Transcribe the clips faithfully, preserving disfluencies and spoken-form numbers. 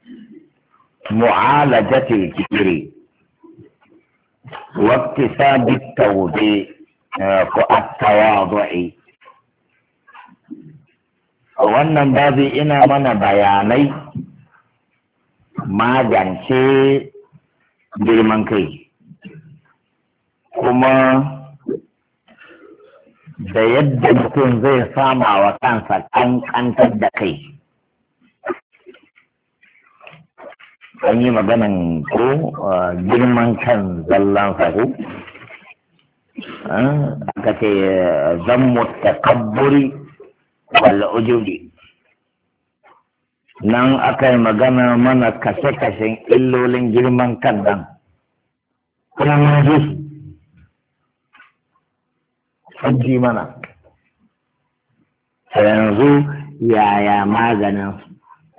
معالجة الكبر واكتساب التوضيع والتواضع. wannan babu ina mana bayanai magance girman kai kuma da yadda mutum zai sama wa kansa kankantar da kai. An yi maganan ko girman kan zallan faru aka ce zammu takabburi wal ujubi. Nan aka yi magana mana kashe-kashen illolin girman kan nan kuma mun ji su sun ji mana yanzu yaya maganin su.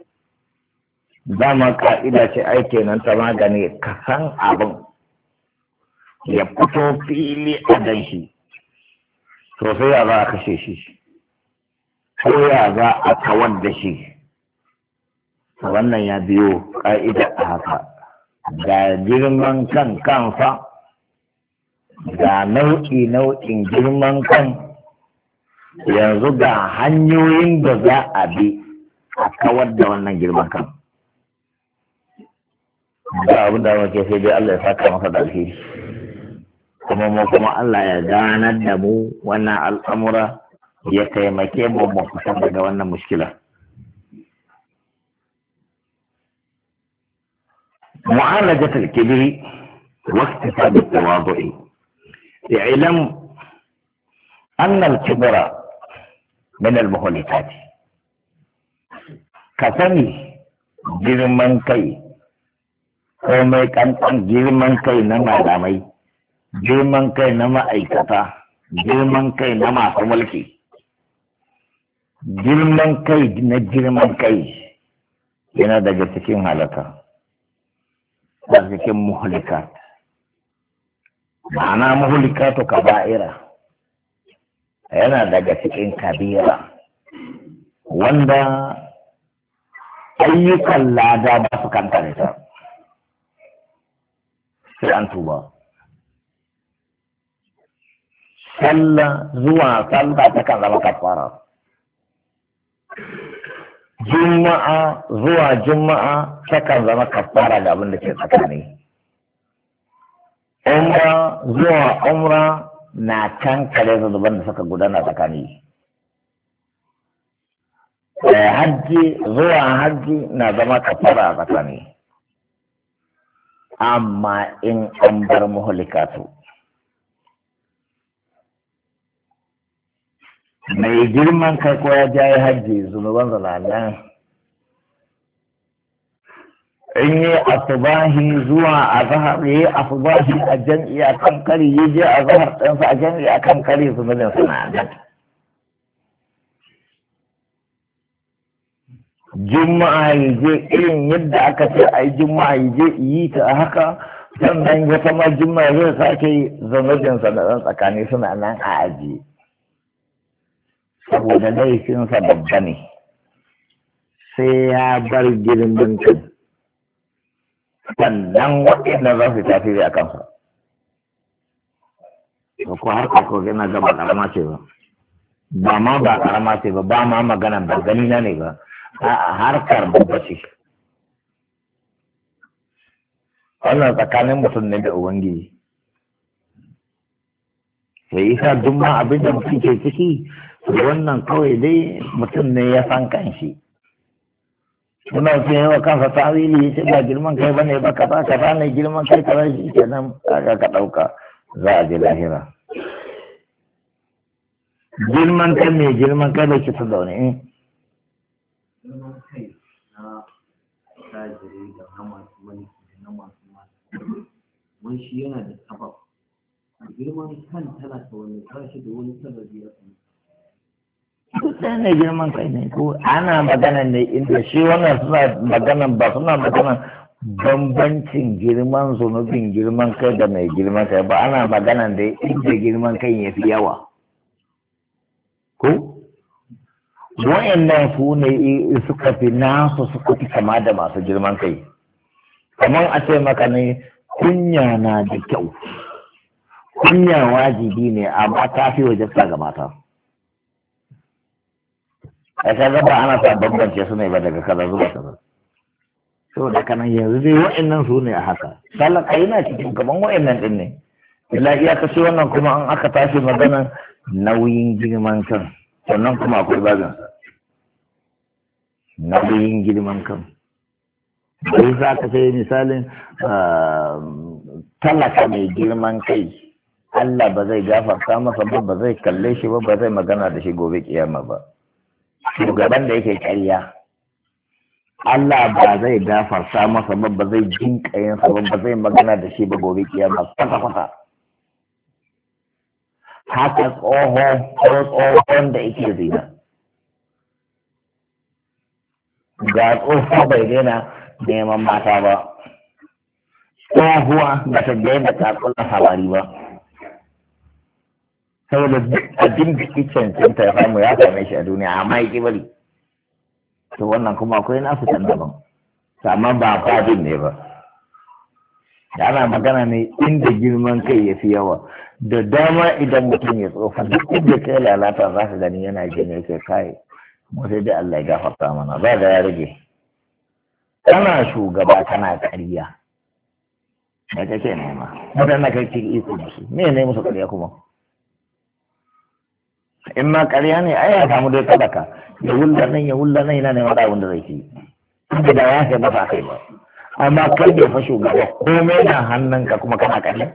Dama ka'ida ce aike nan ta magani ka san abin ya fito fili a dan shi to sai ya za a kashe shi ko ya za a kawar da shi. Wannan ya biyo ka'ida a haka ga girman kan kansa ga nau'i nau'in girman kan, yanzu ga hanyoyin da za a bi a kawar da wannan girman kan. Ba abin da muke sai dai Allah ya saka masa da alheri kuma mu kuma Allah ya ganar da mu wannan al'amura ya taimake mu mu fitar daga wannan mushkila. معالجة الكبر واكتساب التواضع. اعلم أن الكبر من المهلكات. كثني جرمان كي komai kankan girman kai na malamai, girman kai na ma'aikata, girman kai na masu mulki, girman kai na girman kai yana daga cikin halaka, daga cikin muhlikat. Ma'ana muhlikatu kaba'ira yana daga cikin kabira wanda ayyukan lada ba su kankare ta. Sai an tuba. Sallah zuwa sallah ta kan zama kafara. Juma'a zuwa juma'a ta kan zama kafara ga abin da ke tsakani. Umra zuwa umra na kankare zunuban da suka gudana tsakani. Hajji zuwa hajji na zama kafara a tsakani. Amma in an bar muhlikatu, mai girman kai ko ya jaye hajji zunuban zalalan, in yi asubahi zuwa azhar yi asubahi a jam'i a kan kari yi je azhar ɗansa a jam'i a kan kari zunubin suna nan. Juma'a yi je irin yadda aka ce a yi juma'a yi je yi ta haka, sannan wata ma juma'a zai sake zunubin sa da ɗan tsakani suna nan a ajiye. Saboda laifinsa babba ne, sai ya bar girman kai, sannan waɗanda za su tafi a kansa. Ko har ko gana gaba ƙarama ce ba, ba ma ba ƙarama ce ba, ba ma magana ba gani na ne ba. a harkar babba ce. Wannan tsakanin mutum ne da Ubangiji. Sai isa duk ma abin da mutum ke ciki, wannan kawai dai mutum ne ya san kanshi. Suna ce yawa kansa tawili ya ce ba girman kai bane ba kaza kaza ne girman kai kaza shi kenan kaga ka ɗauka za a je lahira. Girman kai mai girman kai da ke ta zaune. Girman kai na tajiri da na masu mulki da na masu masu wani shi yana da sabab. Girman kan tana ta wani tashi da wani sababi ya sami. Duk ɗaya ne girman kai ne ko ana magana ne inda shi wannan suna magana ba suna magana bambancin girman zunubin girman kai da mai girman kai ba, ana magana da inda girman kai ya fi yawa. Ko wa'annan su ne suka fi nasu suka fi kama da masu girman kai. Kamar a ce maka ne kunya na da kyau, kunya wajibi ne amma ta fi wajabta ga mata. A ka gaba ana sa bambance su ne ba daga kaza zuwa kaza. Saboda kanan yanzu dai wa'annan su ne a haka. Talaka yana cikin kaman wa'annan din ne. Ila iya kashe wannan kuma an aka tashi maganan nauyin girman kan. Sannan kuma akwai bazin nauyin girman kan. Bai za ka sai misalin talaka mai girman kai. Allah ba zai gafarta masa ba, ba zai kalle shi ba, ba zai magana da shi gobe kiyama ba. Shugaban da yake ƙarya Allah ba zai gafarta masa ba, ba zai jin ƙayansa ba, ba zai magana da shi ba gobe kiyama kwata-kwata. Haka tsoho ko tsohon da yake zina. Ga tsoho bai daina neman mata ba. Tsohuwa ba ta daina takunan samari ba. Saboda duk abin da ke cancanta ya samu ya same shi a duniya amma ya ƙi bari. To wannan kuma akwai nasu can daban. Amma ba fadin ne ba. Da ana magana ne inda girman kai ya fi yawa. Da dama idan mutum ya tsofa duk inda kai lalata za ka gani yana jin yake kai. Mu sai dai Allah ya gafarta mana ba da ya rage. Kana shugaba kana ƙarya. Da kake nema. Mutane kai ci iko da su. Me ne musu ƙarya kuma? In ma ƙarya ne ai ya samu dai talaka ya wulla nan ya wulla nan yana neman abin da zai ci inda da ya kai masa kai ba amma kai bai fa shugaba komai na hannunka kuma kana ƙarya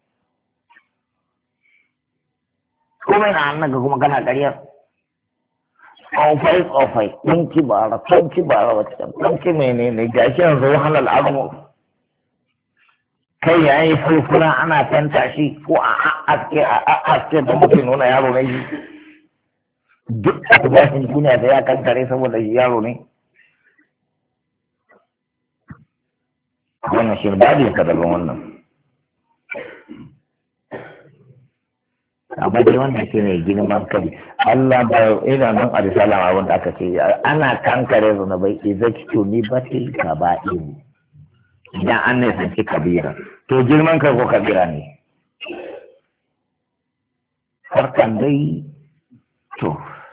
komai na hannunka kuma kana ƙarya tsofai tsofai ɗan kibara ɗan kibara wacce ɗan ki menene gashi yanzu wahalar azumu kai ya yi furfura ana fenta shi ko a aske a aske da mutum nuna yaro ne shi duk da bashin duniya da ya kankare saboda shi yaro ne wannan shi ba da daban wannan amma dai wannan shi ne girman kai Allah ba ina nan a risalan abin da aka ce ana kankare zunubai idan ki ni batil kaba'ir idan an ne sanci kabira to girman kai ko kabira ne harkan dai to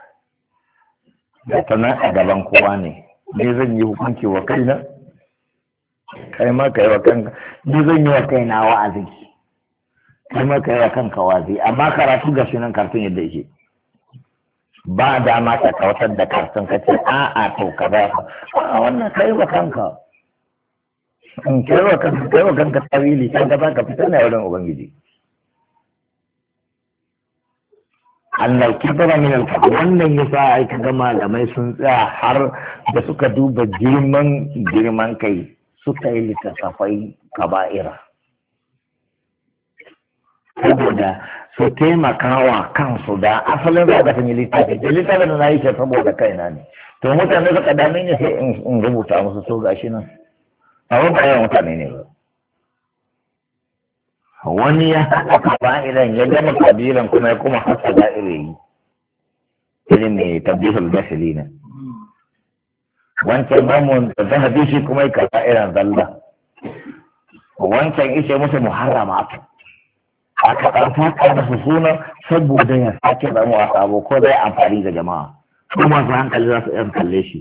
da ta nan a gaban kowa ne ne zan yi hukunci wa kaina kai ma kai wa kanka ni zan yi wa kaina wa'azi kai ma kai wa kanka wa'azi amma karatu ga shi nan kartun yadda yake ba dama ka kawatar da kartun ka ce a'a to ka ba a wannan kai wa kanka in kai wa kanka kai wa kanka tawili kan ka ka fitar na wurin ubangiji annal kibra min al wannan yasa ai kaga malamai sun tsaya har da suka duba girman girman kai suka yi littattafai kaba'ira saboda su taimakawa kansu da asalin za ka yi littafi da littafin da na yi shi saboda kaina ne to mutane suka dame ne sai in rubuta musu so gashi nan a wani kayan mutane ne ba wani ya haɗa kaba'iran ya gama kabiran kuma ya kuma hasa da'ire yi irin ne tabbihul basili na wancan mamun da ta hadisi kuma ya kaba'iran zalla wancan ishe musu muharramatu aka ɗarfaka da su suna saboda ya sake zama a sabo ko zai amfani da jama'a ko masu hankali za su yan kalle shi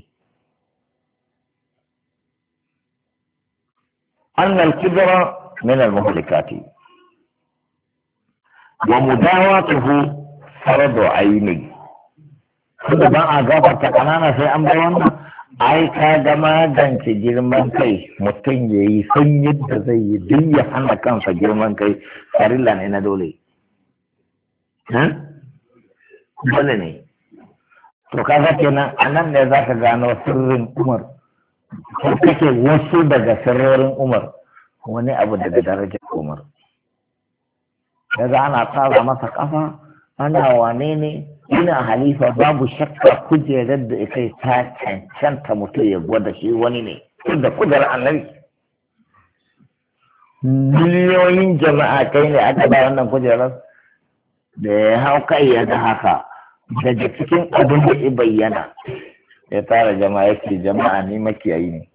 annal kibra min al-muhlikati wa mudawatuhu fardu aini kuma ba a gafarta kanana sai an bar wannan ai ka ga magance girman kai mutum ya yi san yadda zai yi duk ya hana kansa girman kai farilla ne na dole dole ne to kaga kenan a nan ne za ka gano sirrin umar ko kake wasu daga sirrorin umar wani abu daga darajar umar daga ana tsara masa kafa ana wane ne ina halifa babu shakka kujerar da ita ta cancanta mutum ya gwada shi wani ne da kudar annabi miliyoyin jama'a kai ne aka ba wannan kujerar da ya hau kai ya ga haka daga cikin abin da ya bayyana ya tara jama'a yake jama'a ni makiyayi ne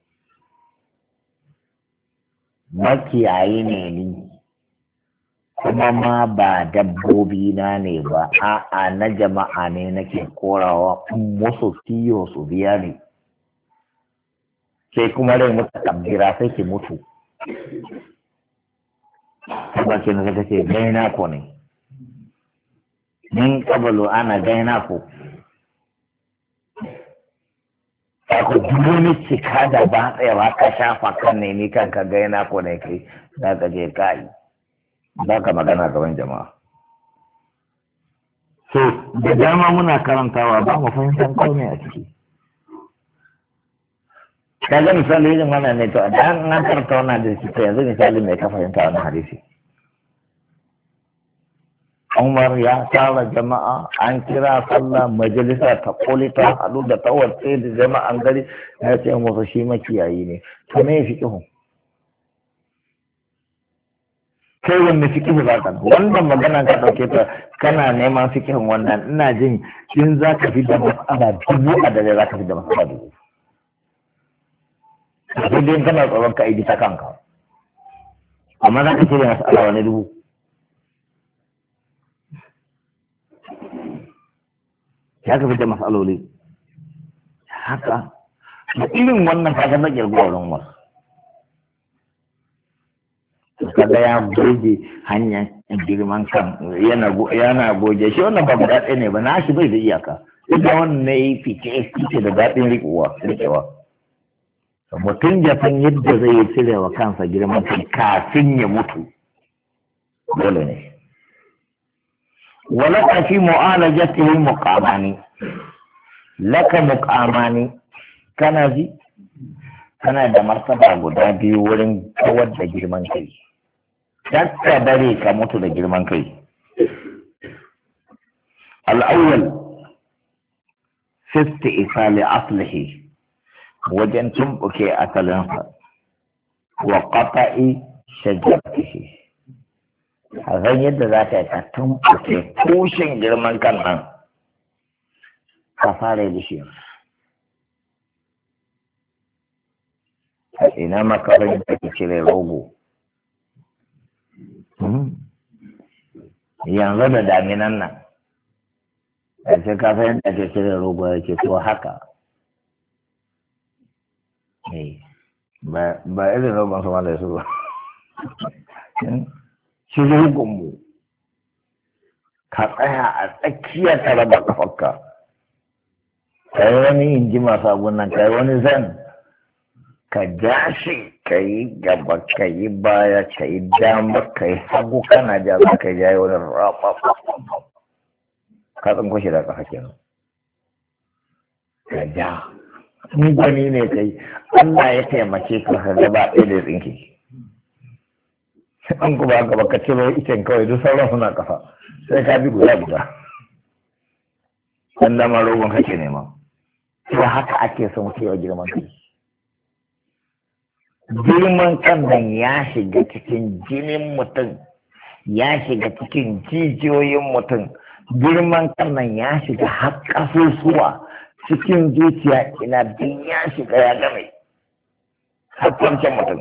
makiyayi ne ni kuma ma ba dabbobi na ne ba a'a na jama'a ne nake korawa musu kiyo su biya ne sai kuma rai mutu kabbira sai ki mutu ba ke na ce gaina ko ne min kabalu ana gaina ko ku duni cika da ba tsayawa ka shafa kan ne ni kanka gaina ko ne kai za ka je kai za ka magana gaban jama'a so da dama muna karantawa ba mu fahimtar komai a ciki kaga misali yin wannan ne to da an karanta wannan da shi to yanzu misali mai ka fahimta wannan hadisi Umar ya tara jama'a an kira sallah majalisa ta koli ta haɗu da tawace da jama'an gari ya ce musu shi makiyayi ne to me ya fi kihu kai wanne fikihu za ka wannan magana ka ɗauke ta kana neman fikihun wannan ina jin in za ka fi da mas'ala dubu a dare za ka fi da mas'ala dubu sai dai kana tsoron ka idi ta kanka amma za ka ce da mas'ala wani dubu ya ka fi da mas'aloli haka da irin wannan kaga na girguwa wurin wasu kaga ya goge hanyar girman kan yana goge shi wannan ba guda ɗaya ne ba na shi bai da iyaka ita wannan ne yi fice fice da daɗin riƙewa riƙewa mutum ya san yadda zai yi cire wa kansa girman kan kafin ya mutu dole ne wala fi mu'alajatihi muqamani laka muqamani kana ji kana da martaba guda biyu wurin kawar da girman kai dakka dare ka mutu da girman kai al'awwal fisti isali aslihi wajen tumbuke asalinsa wa qata'i shajaratihi a zan yadda za ta yi ka tumbuke tushen girman kan nan ka fara bishiyar ina makarar da ke cire rogo yanzu da daminan nan a ce kafa yadda ke cire rogo ya ce to haka ba irin rogon sama da su ba shi rogonmu ka tsaya a tsakiyar tare da kafarka ka yi wani inji masu abun nan ka yi wani zan ka ja shi ka yi gaba ka yi baya ka yi dama ka yi hagu kana ja za ka ja wani rafa ka tsinko shi da ƙasa kenan ka ja in gwani ne kai Allah ya taimake ka ka gaba ɗaya da tsinke an kuma gaba ka ciro icen kawai duk sauran suna ƙasa sai ka bi guda guda dan dama rogon kake nema to haka ake son cewa girman kai girman kan nan ya shiga cikin jinin mutum ya shiga cikin jijiyoyin mutum girman kan nan ya shiga har ƙasusuwa cikin zuciya ina duk ya shiga ya game har kwanciyar mutum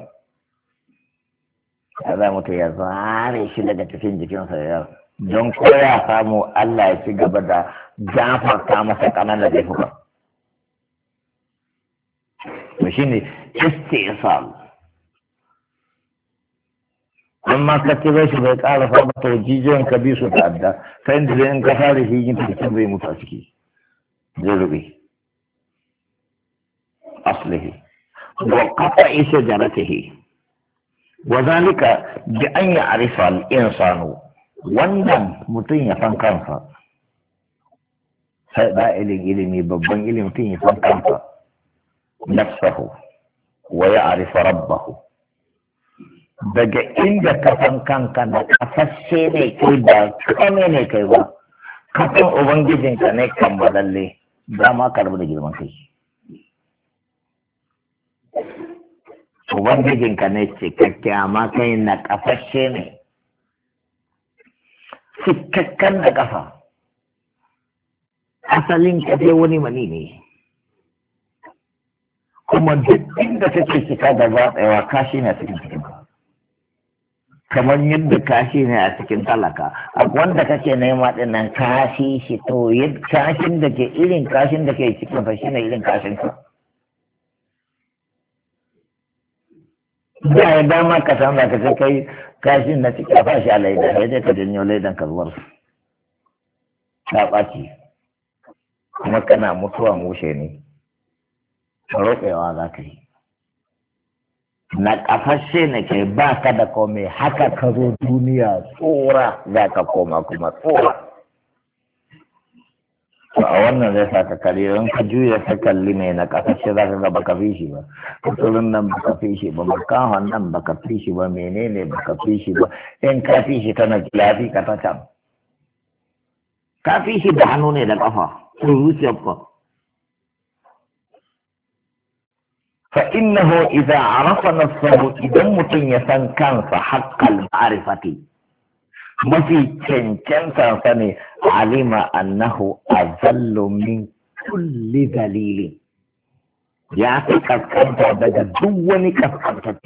ya za mutum ya zare shi daga cikin jikinsa ya don ko ya samu Allah ya ci gaba da gafarta masa ƙananan laifuka to shine istisal amma ka cire shi bai ƙara fama ta jijiyoyin ka bi su ta'adda ta inda zai in ka fara shi yin cikin zai mutu a ciki zai rube aslihi wa qata'i shajaratihi wa zalika bi an ya'rifa al-insanu wannan mutum ya san kansa sai da ilimi babban ilimi mutum ya san kansa nafsahu wa ya'rifa rabbahu daga inda ka san kanka da kasashe ne kai ba kame ne kai ba ka san ubangijinka ne kammalalle za ma ka rabu da girman kai ubangijinka ne cikakke amma kai na kasashe ne cikakken da kafa asalin ka dai wani mani ne kuma duk inda take cika da zatsewa kashi na cikin cikin kamar yadda kashi ne a cikin talaka a wanda kake nema din nan kashi shi to kashin da ke irin kashin da ke cikin fa shine irin kashin ka da ya dama ka san da kace kai kashin na cikin fa shi a laida sai dai ka janyo laidan ka zuwar ta ɓaci kuma kana mutuwa mushe ne roƙewa za ka yi na ƙafashe na ke ba ka da komai haka ka zo duniya tsora za ka koma kuma tsora to a wannan zai sa ka kare in ka juya ka kalli mai na ƙafashe za ka ga baka fi shi ba kusurin nan baka fi shi ba makahon nan baka fi shi ba menene baka fi shi ba in ka fi shi tana lafi ka ta can ka fi shi da hannu ne da ƙafa ko zuciyar ka فإنه إذا عرف نفسه إذا متن يسن كان حق المعرفة ما في كن كن سني علم أنه أذل من كل ذليل يا كسكنت بدأ دوني كسكنت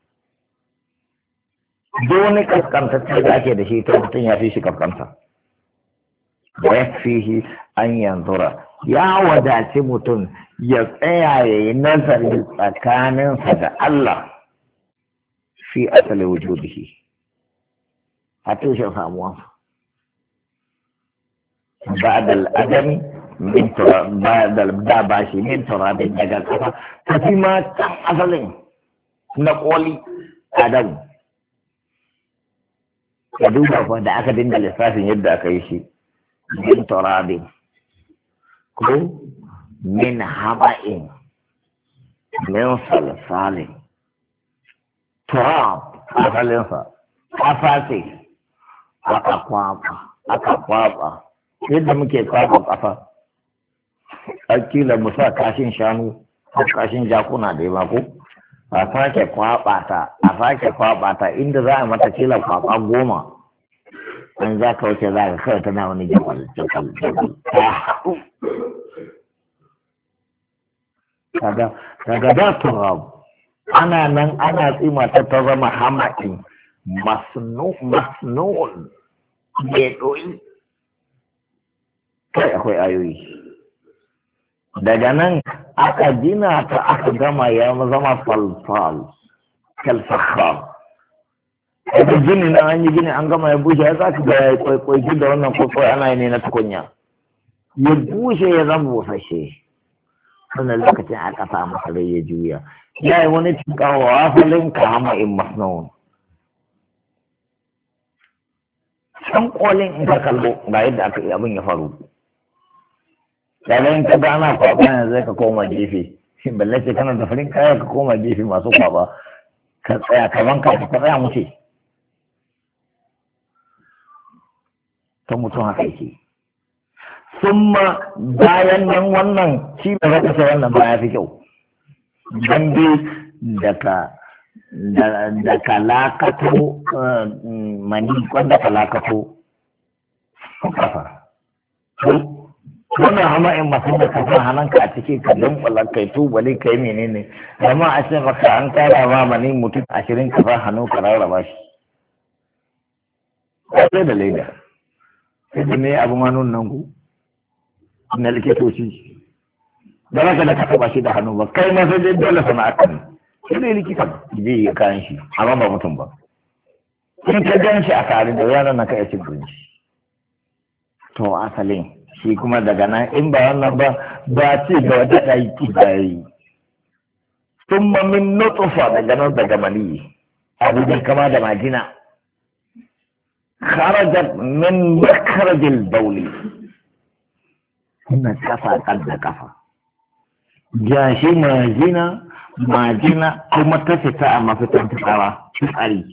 دوني كسكنت تلاقي ده شيء تمتن يفيش كسكنت ويكفيه أن ينظر ya wadaci mutum ya tsaya ya yi nazari tsakaninsa da Allah fi asali wujudihi a tushen samuwa ba da al'adami min ba da da ba shi min turabin daga kafa ta fi ma can asalin na koli adam ya duba fa da aka dinga lissafin yadda aka yi shi min turabin ko min haba'in min salsalin turab asalinsa kafa ce aka kwaba aka kwaba yadda muke kwaba kafa akila mu sa kashin shanu ko kashin jakuna da yawa ko a sake kwaba ta a sake kwaba ta inda za a mata kila kwaba goma an za ka wuce za ka kawai tana wani jabal jabal jabal ta haɗu kaga kaga da turab ana nan ana tsima ta ta zama hamakin masnu masnu'un mai ɗoyi kai akwai ayoyi daga nan aka gina ta aka gama ya zama falfal kalfakhar aka gini na an yi gini an gama ya bushe ya zaka ga ya kwaikwaiki da wannan kwaikwai ana yi ne na tukunya ya bushe ya zama busashe sannan lokacin aka sa masa rai ya juya ya yi wani tukawa wasalin ka hama in masnawun can kolin in ka kallo ga yadda aka yi abin ya faru yayin ka ga ana kwaba yanzu zai ka koma gefe balle ce kana da farin kaya ka koma gefe masu kwaba ka tsaya kaman ka ka tsaya muce ta mutum haka yake summa bayan nan wannan shi da zaka ce wannan ba ya fi kyau dan dai daga da kalakato mani wanda kalakato kafa wannan hama in masu da kafa hannunka a cikin ka dunkula kai tubali kai menene amma a ce maka an kara ma mani mutum ashirin kafa hannu ka rarraba shi sai da leda sai da ne abu manun nan ku na likitoci da raka da ka taba shi da hannu ba kai ma sai dai dole sana'a ne sai dai likita zai yi kayan shi amma ba mutum ba in ka gan shi a tare da yaran na kai cin abinci to asalin shi kuma daga nan in ba wannan ba ba ce ga wata aiki da yi sun min nutsufa daga nan daga mani abu da kama da majina kharajat min makarajil bauli na kafa kan da kafa gashi majina majina kuma ta fita a mafitan fitara fitsari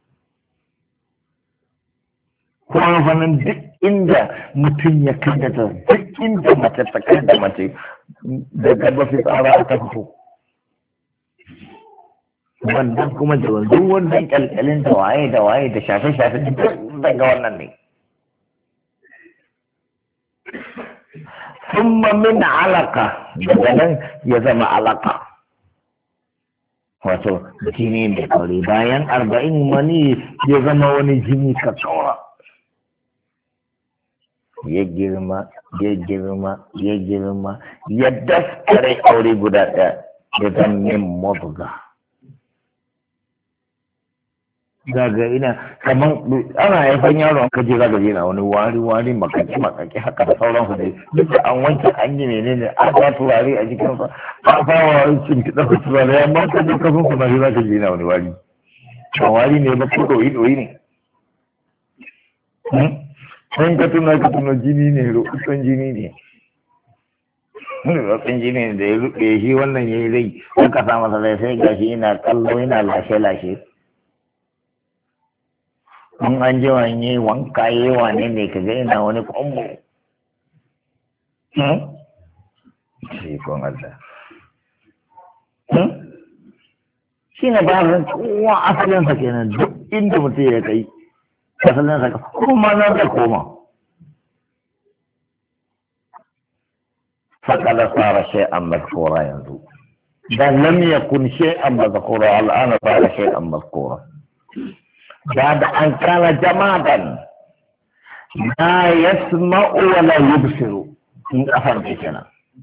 kuma fannin duk inda mutum ya kandata duk inda mace ta kanda mace daga mafi tsara ta fito wannan kuma da wanzu wannan kyalkyalin da waye da waye da shafe-shafe daga wannan ne thumma min alaka daga nan ya zama alaka wato jini mai kauri bayan arba'in mani ya zama wani jini ka tsora ya girma ya girma ya girma ya daskare aure guda ɗaya ya zama min mabga zaga ina kamar ana haifan yaro an kaje zaga yana wani wari wari makaki makaki haka da sauransu dai duk da an wanke an yi menene an sa turare a jikinsa an fara cin kiɗa da turare amma ka je ka sun suna shi zaka je yana wani wari ba wari ne ba ko ɗoyi ɗoyi ne in ka tuna ka tuna jini ne rukutun jini ne rukutun jini ne da ya ruɓe shi wannan ya yi rai sai ka sa masa rai sai gashi yana kallo yana lashe lashe in an ji wani wanka yi wane ne ka ga yana wani kwambo shi kon Allah shi ne ba zan kowa asalinsa kenan duk inda mutum ya kai asalinsa ka kuma nan da koma fakala fara shay'an mazkura yanzu dan lam yakun shay'an mazkura al'ana fara shay'an mazkura بعد أن كان جمادا لا يسمع ولا يبصر من أثر بكنا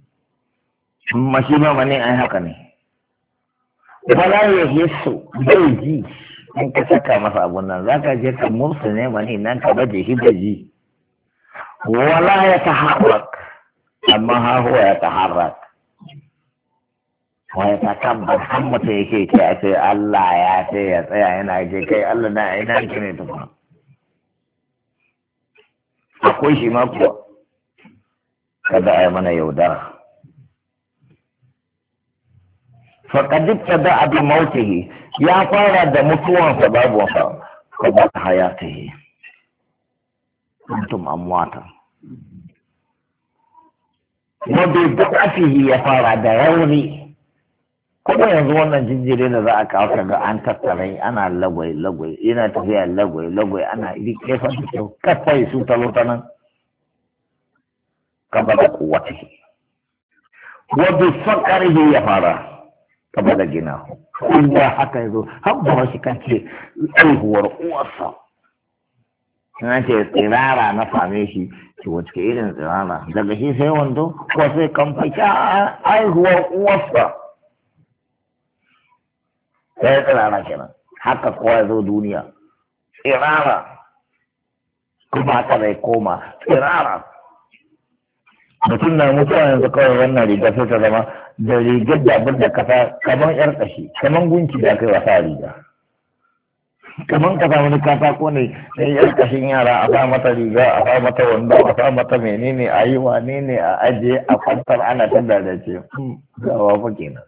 مشيبا مني أي هكني ولا يحس بيجي إن كسكا مصابنا ذاك جيك مرسل مني نانك بجي بجي ولا يتحرك أما ها هو يتحرك wai ta tabbas har mutum yake ke a ce Allah ya ce ya tsaya yana ce kai Allah na ina ki ne tukuna akwai shi ma kuwa kada a yi mana yaudara faƙadif ta da abin mautihi ya fara da mutuwansa babu wasa ka ba ta hayatihi mutum amwata wadda da ya fara da rauni kuma yanzu wannan jinjiri da za a kawo ka ga an tattara ana lagwai lagwai yana tafiya lagwai lagwai ana rike fa da kyau kafai su talo ta nan kaba da kuwati wa bi fakarihi ya fara kaba da gina kuma haka yazo har da shi kace aihuwar uwarsa na ce tsirara na same shi ki wace irin tsirara daga shi sai wando ko sai kamfaka aihuwar uwarsa sai tsirara kenan haka kowa ya zo duniya tsirara kuma haka zai koma tsirara mutum na mutuwa yanzu kawai wannan riga sai ta zama da rigar da abin da kasa kamar yar kashi kamar gunki da kai wasa riga kamar ka samu katako ne sai yar kashin yara a sa mata riga a sa mata wando a sa mata menene a yi wane ne a ajiye a kwantar ana ta da ce gawa fa kenan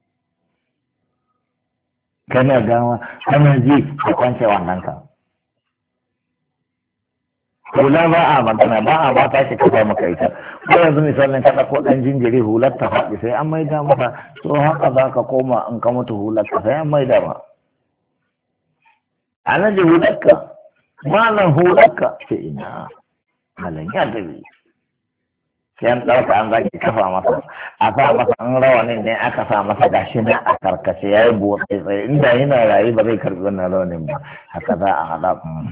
kana gawa kana ji ka kwance wannan ka hula ba a magana ba a ba ta ce ka maka ita ko yanzu misalin ka ɗauko ɗan jinjiri hular ta faɗi sai an maida maka to haka za ka koma in ka mutu hular ka sai an maida ma a nan ji hular ka malam hular ka sai ina malam ya tafi sai an ɗauka an zaki kafa masa a sa masa an rawanin ne aka sa masa gashi na a karkace ya yi buwa tsaye inda yana rayu ba zai karɓi wannan rawanin ba haka za a haɗa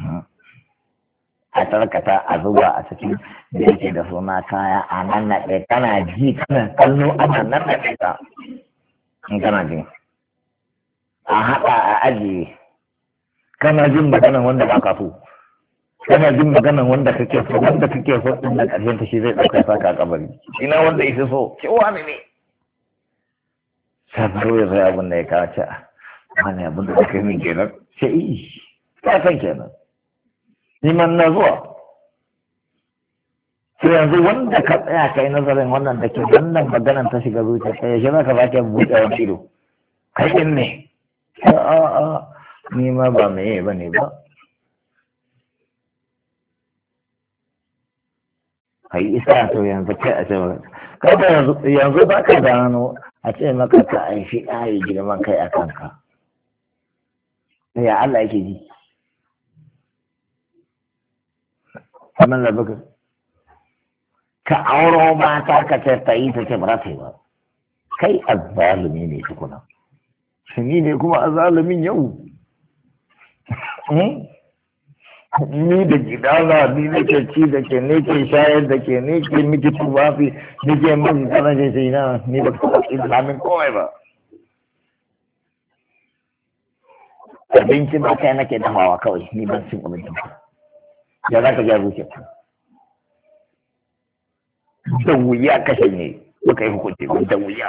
a tarkata a zuba a cikin da yake da suna kaya a nan naɗe kana ji kana kallo ana nan naɗe ka in kana jin a haɗa a ajiye kana jin maganan wanda ba ka so kana jin maganan wanda kake so wanda kake so din da ƙarshen ta shi zai ɗauka saka a kabari ina wanda yake so ce wani ne sabaro ya zai abin da ya kawo ce wani abin da kai min kenan ce yi ka san kenan neman na zuwa sai yanzu wanda ka tsaya kai nazarin wannan da ke wannan maganan ta shiga zuciya sai ya shi za ka sake buɗe wani ido kai ɗin ne a a ni ma ba mai ba ne ba kai isa to yanzu kai a ce kada yanzu yanzu ba ka gano a ce maka ka aishi ɗaya girman kai a kanka ya Allah yake ji kamar da baka ka auro mata ka ce ta yi ta ce ba za ta yi ba kai azzalumi ne tukuna shi ne kuma azzalumin yau ni da gidana ni nake ci da ke ne ke shayar da ke ne ke miki tufafi ni ke miki kanan ce sai na ni ba ka islamin kowai ba abinci ba kai nake dafawa kawai ni ban cin abinci ba ya za ka ja zuciya da wuya kashe ne baka yi hukunci ba da wuya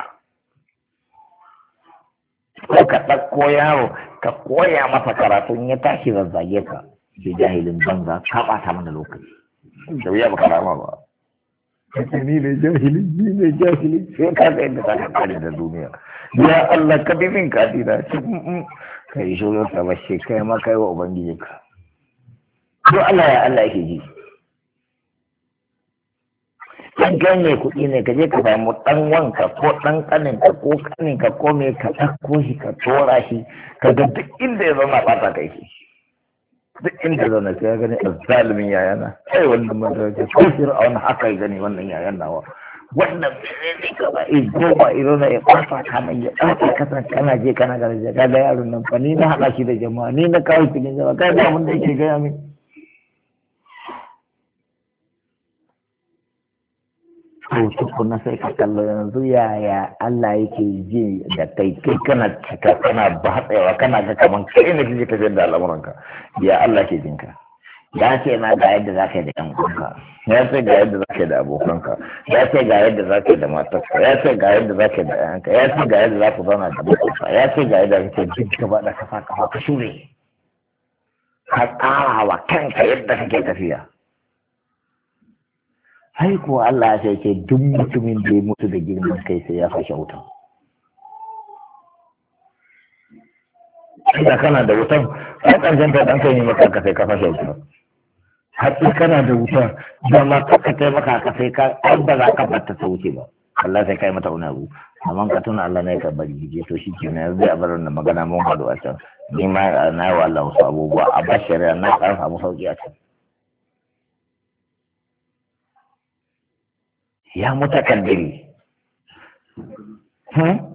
ko ka ɗauko yaro ka koya masa karatun ya tashi zazzage ka ke jahilin banza ka ɓata mana lokaci da wuya baka rama ba kace ni ne jahili ni ne jahili sai ka ga inda zaka kare da duniya ya Allah ka bi min kadira ka yi shoro ka bashi kai ma kai wa ubangiji ka to Allah ya Allah yake ji in kai ne kuɗi ne ka je ka samu ɗan wanka ko ɗan ƙaninka ko ƙaninka ko me ka ɗauko shi ka tora shi ka ga duk inda ya zama ɓata kai shi duk inda zauna sai ya gani azzalimin yayana kai wannan madaraka ko fir'aun haka ya gani wannan yayan nawa wannan ne ka ba i goma iro na ya ɓata kana ya ɓata kasan kana je kana gani ga da yaron nan fa ni na haɗa shi da jama'a ni na kawo shi da jama'a kai da mun da yake gaya min to tukuna sai ka kallo yanzu yaya Allah yake ji da kai kai kana cika kana batsewa kana ga kaman kai ne kike tafiyar da al'amuranka ya Allah ke jinka ya ce ma ga yadda zaka yi da ɗan uwanka ya ce ga yadda zaka yi da abokanka ya ce ga yadda zaka yi da matarka ya ce ga yadda zaka yi da ƴaƴanka ya ce ga yadda zaka zauna da matarka ya ce ga yadda kake duk gaba da kafa kafa ka shure ka tsara wa kanka yadda kake tafiya hai kuwa Allah ya ce duk mutumin da ya mutu da girman kai sai ya fashe wutan. Ina kana da wutan, ai ƙarshen ta ɗan kai ne maka ka sai ka fashe wutan. Hatsi kana da wutan, da ma ka kai maka ka sai ka ai ba za ka batta ta wuce ba. Allah sai kai mata wani abu. Amma ka tuna Allah ne ka bari je to shi ke yanzu zai bar wannan magana mun haɗu a can. Ni ma na yi wa Allah wasu abubuwa a ba shari'a na ƙarfa samu sauƙi a can. Ya mutakaddiri hmm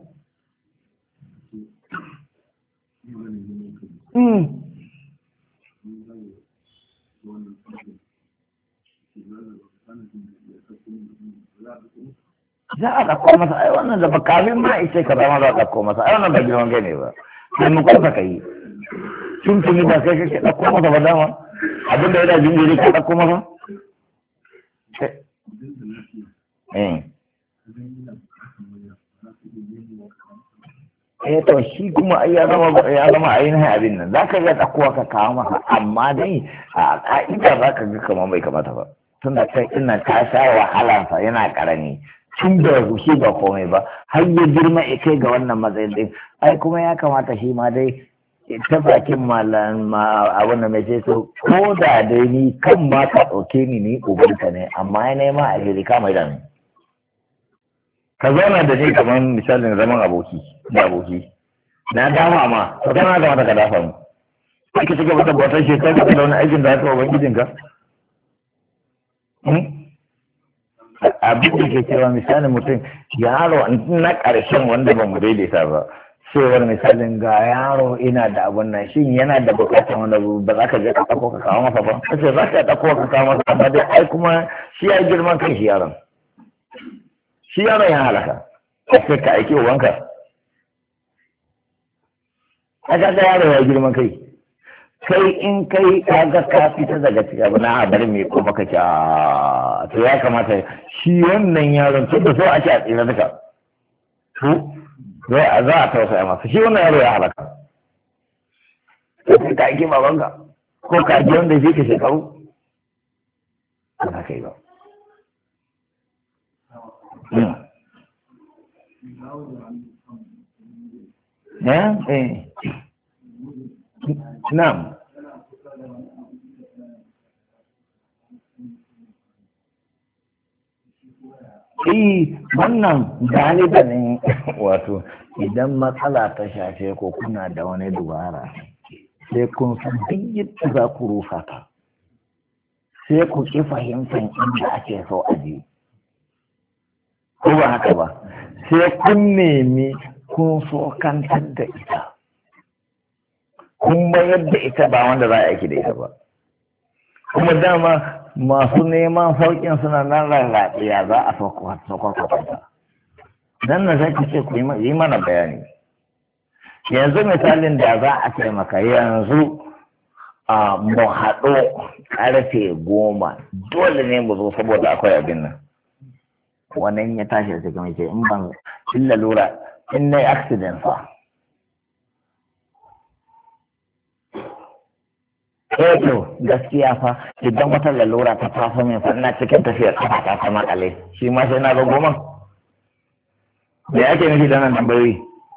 hmm za a ɗauko masa ai wannan da ba kamin ma ishe ka zama za a ɗauko masa ai wannan ba girman kai ne ba sai mu kwanfa ka yi tun tuni ba sai kake ɗauko masa ba dama abinda yana jinjiri ka ɗauko masa eh eh to shi kuma ai ya zama ya zama ainihin abin nan zaka ga tsakuwa ka kawo masa amma dai a ka'ida zaka ga kamar bai kamata ba tunda kai ina ka sha wahalansa yana karami tun da shi ba komai ba har ya girma ya kai ga wannan matsayin din ai kuma ya kamata shi ma dai ta bakin malam abin da mai ce so ko da dai ni kan ma ka ɗauke ni ni ubanka ne amma ya nema a jiri ka mai da ni ka zauna da ni kamar misalin zaman aboki da aboki na dama ma to kana da mata ka dafa mu sai ka cika mata bautar shekaru da wani aikin da haka ubangijinka abin da ke cewa misalin mutum yaro na ƙarshen wanda ba mu daidaita ba cewar misalin ga yaro ina da abun nan shin yana da bukatar wanda ba za ka je ka ɗauko ka kawo masa ba kace za ka ɗauko ka kawo masa amma dai ai kuma shi ya girman kan shi yaron shi yaron ya halaka sai ka aiki uwanka a ga yaro ya girman kai kai in kai ka ga ka fita daga cikin abu na bari mai ko maka ci a to ya kamata shi wannan yaron tun da so ake a tsira duka zai a za a tausaya masa shi wannan yaro ya halaka sai ka aiki babanka ko ka ji wanda zai ka shekaru ba ka yi ba eh eh na'am Eh, wannan galiba ne wato idan matsala ta shafe ko kuna da wani dubara sai kun san duk yadda za ku rufa ta sai ku ki fahimtar inda ake so a je ko ba haka ba sai kun nemi kun sokantar da ita kun bayar da ita ba wanda za a aiki da ita ba kuma dama masu neman sauƙin suna nan rarraɗiya za a sakwarkwata dan na zaki ce ku yi mana bayani yanzu misalin da za a taimaka yanzu a mu haɗo ƙarfe goma dole ne mu zo saboda akwai abin nan wannan ya tashi da cikin mace in ban illa lura in na yi accident fa eh to gaskiya fa idan wata lalura ta taso min fa ina cikin tafiyar kafa ta ta makale shi ma sai na ga goma da yake nufi da nan tambayoyi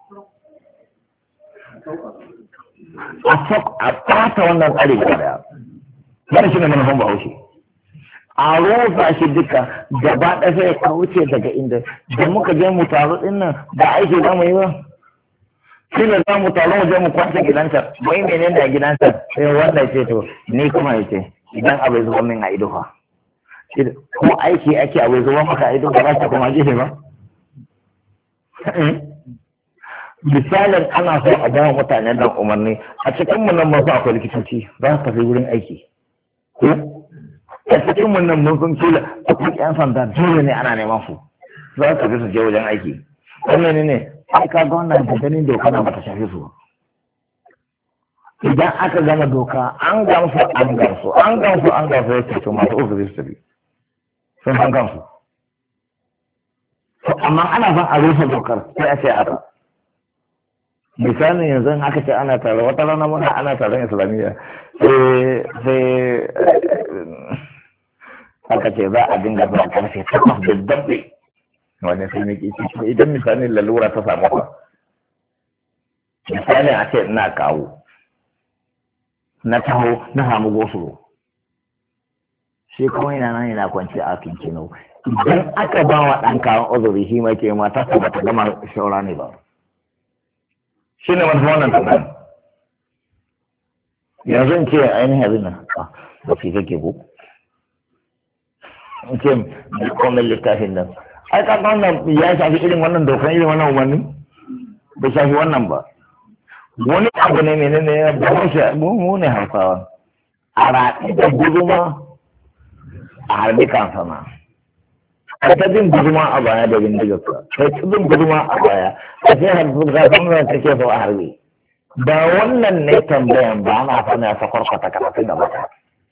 a fok a ɓata wannan tsari gaba daya wani shi ne manufan bahaushe a rufa shi duka gaba ɗaya sai ya wuce daga inda da muka je mu taru ɗin nan ba aiki za mu yi ba shi ne za mu taru mu je mu kwanta gidanta mai menene a gidanta sai wanda ce to ni kuma ya ce idan abai zuwa min a ido fa ko aiki ake abai zuwa maka a ido ba za ta kuma gefe ba misalin ana so a bawa mutane dan umarni a cikin mu nan masu akwai likitoci za su tafi wurin aiki ko a cikin mu nan mun san kila akwai yan sanda dole ne ana neman su za su tafi su je wajen aiki wannan ne ne ai ka ga wannan da ganin doka na bata shafe su idan aka gama doka an gamsu an gamsu an gamsu an gamsu ya ce to masu ofis su tafi sun san gamsu amma ana son a rufe dokar sai a ce haka misalin yanzu aka ce ana tare wata rana muna ana taron islamiyya sai aka ce za a dinga zuwa karfe takwas da dabbe wani sai nake ciki idan misalin lalura ta samu ba misalin a ce ina kawo na taho na samu gosulo shi kuma yana nan yana kwanci a kinkino idan aka ba wa ɗan kawon uzuri shi mai ke mata ta bata gama shaura ne ba shi ne masu wannan tambayin yanzu in ce ainihin abin nan ba fi kake ko in ce da komen littafin nan ai ka wannan ya shafi irin wannan dokan irin wannan umarni bai shafi wannan ba wani abu ne mene ne ya ba shi mu ne hausawa a raɗi da guduma a harbi kan sama ka ta bin guduma a baya da bindigar ka ka ta bin guduma a baya ka ce harbi ka san da kake so a harbi ba wannan ne tambayan ba na fana ta kwarkwata karatun da mata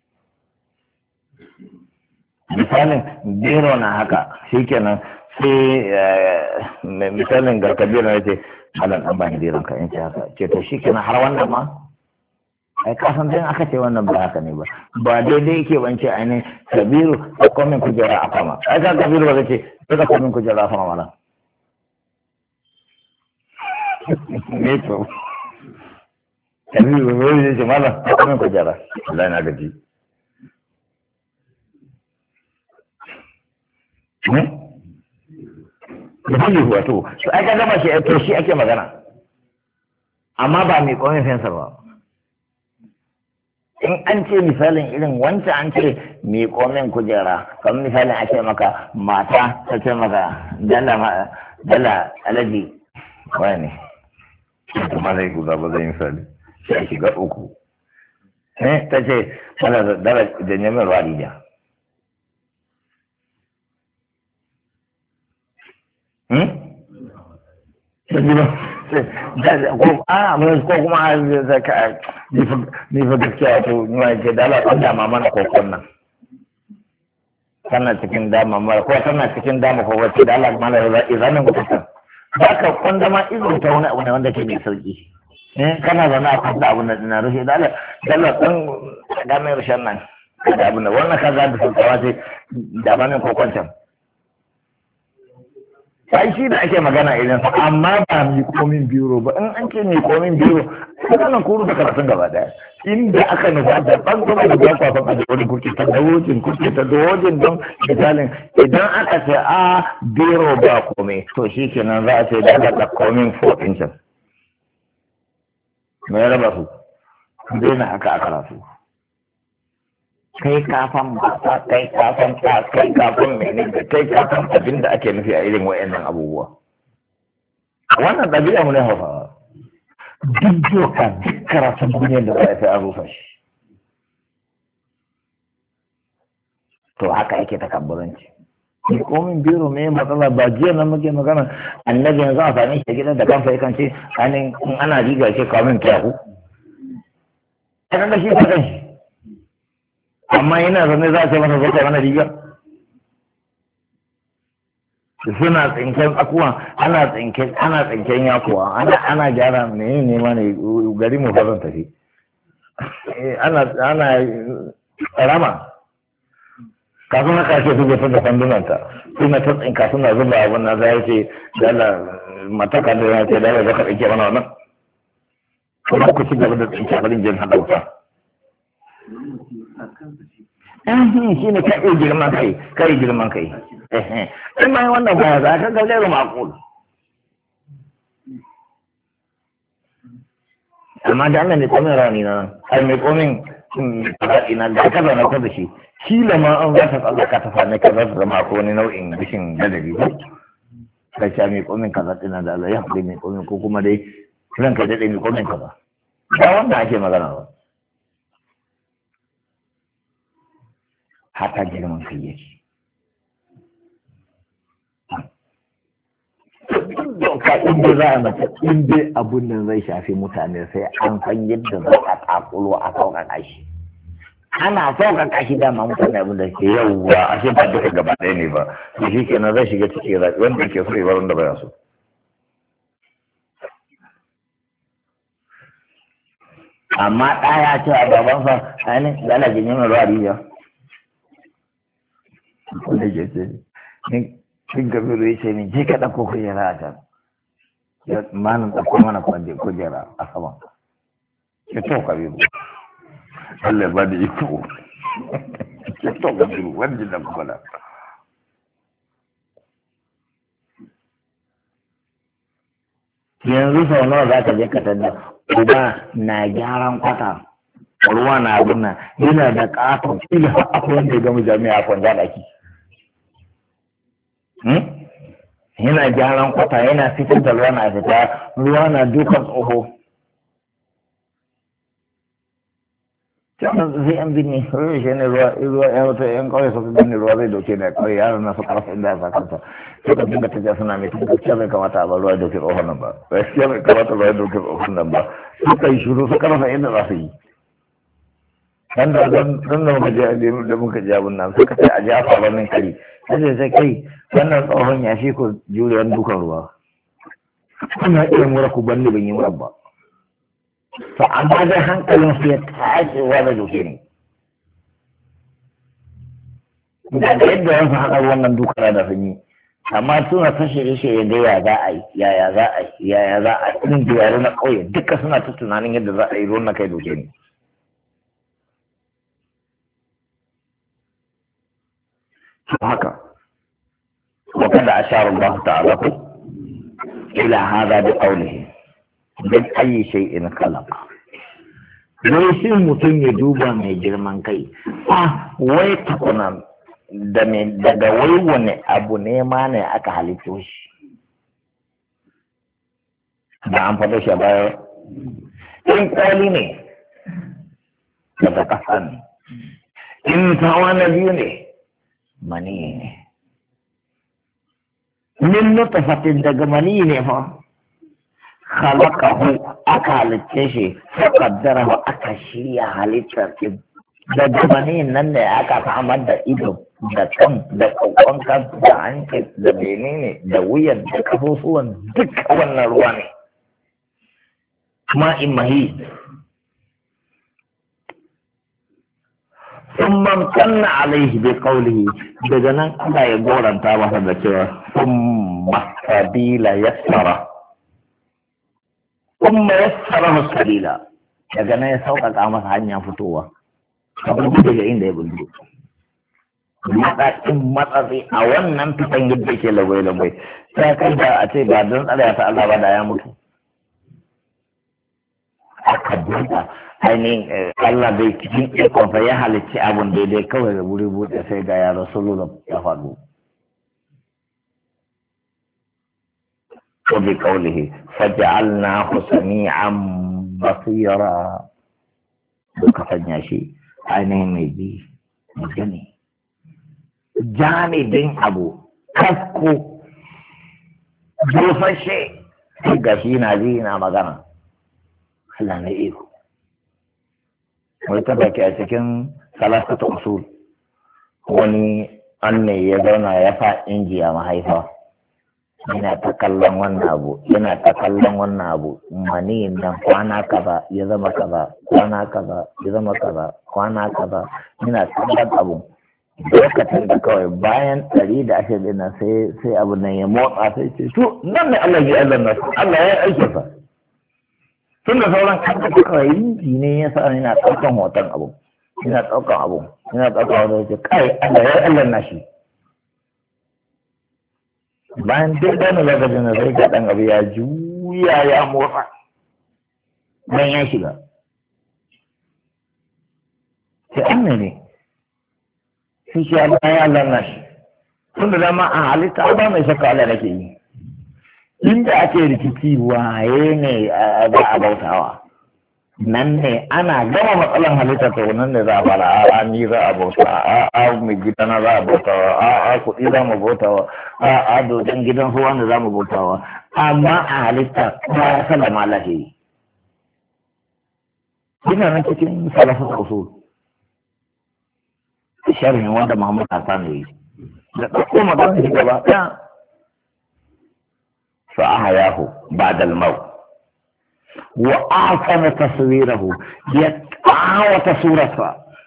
misalin biro na haka shikenan sai misalin ga kabiru na ce halan an bani biron ka in ce haka ce to shikenan har wannan ma ai kasan dai aka ce wannan ba haka ne ba ba daidai yake bance ainihin kabiru da komin kujera a fama ai ka kabiru ba zai ce sai da komin kujera a fama mana ne to kabiru ba zai ce mana da komin kujera Allah na gaji da hanyar wato su aka gama shi to shi ake magana amma ba mai komin fensar ba in an ce misalin irin wancan an ce mai komin kujera kamar misalin ake maka mata ta ce maka dala dala alaji wani ne kuma zai guza ba zai misali sai a shiga uku eh ta ce dala dala janye min ruwa rijiya ko a mun ko kuma zaka ni fa gaskiya to ni ma ke dala an dama mana kokon nan kana cikin dama mara ko kana cikin dama ko wace dala mana da izanin kuta baka kwanda ma izin ta wani abu ne wanda ke mai sauki eh kana zaune a kwanda abu na dina rushe dala dala dan da mai rushen nan da abu ne wannan kaza da sauƙawa sai da bane kokon can sai shi da ake magana idan sa amma ba mi komin biro ba in an ce mi komin biro kana kuru da karatun gaba daya inda aka nufa da ban kuma da ba kwafan a jikin kurki ta dawojin kurki ta dawojin don misalin idan aka ce a biro ba komai to shi kenan za a ce da aka komin four inches me ya raba su daina haka a karatu kai kafan mata kai kafan ta kai kafan mene da kai kafan abin da ake nufi a irin wa'annan abubuwa wannan ɗabi'a mu ne hausawa duk doka duk karatun duniyar da za a fi an rufa shi to haka ake takabburanci komin biro mai matsala ba jiya na muke magana annabi yanzu a sami shi gidan da kansa yakan ce ainihin in ana riga ce kamin kyaku da shi ta kan shi amma yana zane za a ce masa zai mana riga suna tsinken akuwa ana tsinken ana tsinken yakuwa ana ana gyara ne ne ma ne gari mu fa zan tafi ana ana rama kafin haka ake su gefe da sandunanta suna ta tsinka suna zuba abin na zai ce dala mataka da ya ce dala zaka tsinke mana wannan kuma ku ci gaba da tsinke abin jin haɗa wuta shi ne ka iya girman kai ka yi girman kai in ma wannan baya za ka ga gairu makul amma da Allah ne komin rani na ai mai komin raɗi na da ka zauna ko da shi kila ma an za ta tsalla ka tafa ne ka za ta zama ko wani nau'in bishin gadari ko ka sha mai komin kaza ɗina da Allah ya haɗe mai komin ko kuma dai ranka daɗe mai komin kaza ba wanda ake magana ba haka girman kai yake doka inda za a mace inda abun nan zai shafi mutane sai an san yadda za a takulo a sauƙaƙa shi ana sauƙaƙa shi dama mutane abin da ke yauwa a shi ba duka gaba ɗaya ne ba to shi kenan zai shiga cikin zaɓi wanda ke so ya bar wanda baya so amma ɗaya ce a babansa ainihin lalajin yin ruwa rijiya wanda ke ce cin gabiru ya ce min je ka ɗauko kujera a can ya manin ɗauko mana kujera a saman ya to kabiru Allah ba da iko ya to kabiru wanda da kuma da yanzu sau nawa za ka je ka tanda uba na gyaran kwata ruwa na abin nan yana da ƙaton ila akwai wanda ya gama jami'a a kwanja ɗaki yana gyaran kwata yana fitar da ruwa na fita ruwa na dukan tsoho can sai an binne ruwa shi ne ruwa ruwa yan wata yan kawai suka binne ruwa zai dauke da kawai yaron na suka rasa inda ya sakanta suka dinga tafiya suna mai tun gaskiya bai kamata a bar ruwa ya dauke tsohon nan ba gaskiya bai kamata ruwa ya dauke tsohon nan ba suka yi shuru suka rasa inda za su yi dan da dan da muka je da muka je abun nan suka ce a ji a faɗa min kari sai sai kai wannan tsohon ya shi ko juriyar dukan ruwa kuna iya mura ku banni ban yi mura ba to amma dai hankalin su ya tashi wa da duke ne da da yadda wasu haɗa wannan dukara da sun yi amma suna ta shirye-shirye da ya za a yi yaya za a yi yaya za a yi in duwaru na ƙauye duka suna ta tunanin yadda za a yi ruwan na kai duke ne haka وقد أشار الله تعالى إلى هذا بقوله من أي شيء خلق ليس mutum ya duba mai girman kai ah wai tukuna da me daga wai wani abu ne ma ne aka halitto shi da an faɗo shi baya in kwali ne daga ƙasa ne in tawa na biyu ne mani ne min nutfatin daga mani ne fa khalaqahu aka halicce shi fa qaddarahu aka shirya halittar din daga mani nan ne aka samar da ido da kan da kokon kan da hanci da menene da wuyan da kafofuwan duka wannan ruwa ne ma'in mahi ثم امتن عليه بقوله دجنا الله يقول انت ما هذا ثم السبيل يسره ثم يسره السبيل دجنا يسوق قامت hanya fitowa kamar daga inda ya bullo matakin matsatsi a wannan fitan yadda ke lagwai-lagwai sai kai da a ce ba don tsara ta Allah ba da ya mutu a aka buɗa ainihin Allah bai cikin ikonsa ya halicci abun daidai kawai da wuri buɗe sai ga ya rasulullah ya faɗo. Wabi kaulihi faja'alnahu sami'an basira, duka sanya shi ainihin mai ji mai gani janibin abu kasko dosashe ga shi na ji na magana. Allah na iko wai ta baki a cikin salasata usul wani an ne ya zauna ya fa injiya mahaifa yana ta kallon wannan abu yana ta kallon wannan abu mani nan kwana kaza ya zama kaza kwana kaza ya zama kaza kwana kaza yana kallon abu lokacin da kawai bayan ɗari da ashirin nan sai sai abu nan ya motsa sai ce to nan ne Allah ya Allah nasu Allah ya aike sa tun da sauran kanta kawai yi ne ya sa yana ɗaukan hoton abu yana ɗaukan abu yana ɗaukan hoton ya ce kai Allah ya Allah nashi bayan duk da wani lokacin da sai ga ɗan abu ya juya ya motsa nan ya shiga sai an ne sai shi Allah ya Allah nashi tun da dama a halitta ba mai shakka Allah nake yi inda ake rikici waye ne za a bautawa nan ne ana gama matsalan halitta to nan ne za a fara a ni za a bauta a a mai gidana za a bautawa a a kuɗi za mu bautawa a a dodon gidan su wanda za mu bautawa amma a halitta ta salama Allah ke yi ina nan cikin salafu usul sharhin wanda Muhammad Hassan ya yi da ɗauko magana shi gaba ɗaya فأحياه بعد الموت وأعطى تصويره يتعاوى صورته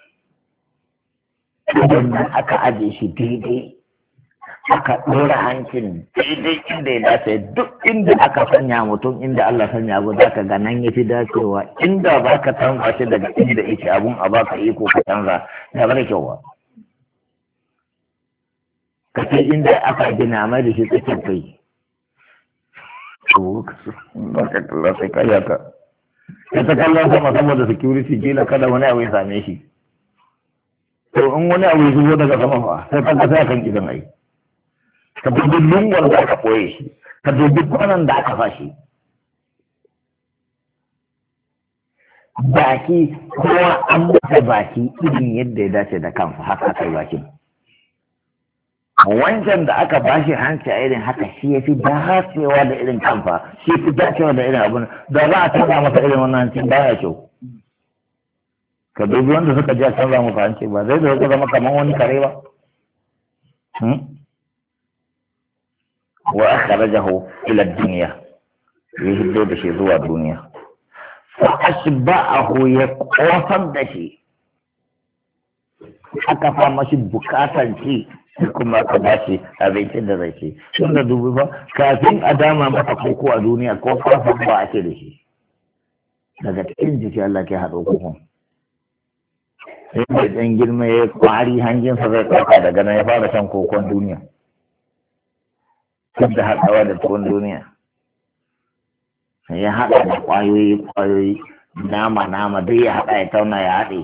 idan aka aje shi daidai aka ɗora hancin daidai inda ya dace duk inda aka sanya mutum inda Allah sanya abu za ka ga nan ya fi dacewa inda ba ka canza shi daga inda yake abun a baka iko ka canza ya bada kyau ba ka ce inda aka gina mai da shi tsakiyar kai baka kalla sai kaya ka ya ta kallon sama saboda security kila kada wani abu ya same shi to in wani abu ya zubo daga sama fa sai ka ga sai kan gidan ai ka dubi lungon da aka koye shi ka dubi kwanan da aka fashi baki kowa an masa baki irin yadda ya dace da kansa haka kai bakin wancan da aka bashi hanci a irin haka shi ya fi dacewa da irin kamfa shi fi dacewa da irin abin da za a canza masa irin wannan hancin baya kyau ka dubi wanda suka ji a canza masa hanci ba zai zai zama kamar wani kare ba wa akhrajahu ila dunya ya hiddo da shi zuwa duniya fa asba'ahu ya kofar da shi aka fa mashi bukatan ci kuma ka ba shi abincin da zai ce tun da dubu ba kafin a dama mata koko a duniya ko kwafan ba ake da shi daga cikin jiki Allah ke haɗo kokon sai mai ɗan girma ya kwari hanjinsa zai ɗauka daga nan ya fara shan kokon duniya duk da haɗawa da tuwon duniya ya haɗa da ƙwayoyi ƙwayoyi nama nama duk ya haɗa ya tauna ya haɗe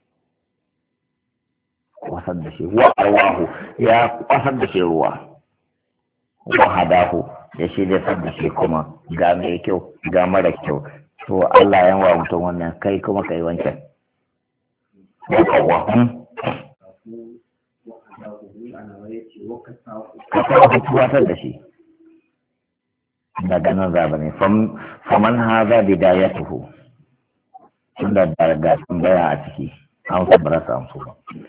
kwasar da shi wa arwahu ya kwasar da shi ruwa wa hadahu ya shirya da shi kuma ga mai kyau ga mara kyau to Allah ya wa mutum wannan kai kuma kai wancan wa kawa ka fara tuwatar da shi daga nan zaba ne faman haza bidayatuhu tun da daga tambaya a ciki an sabara samu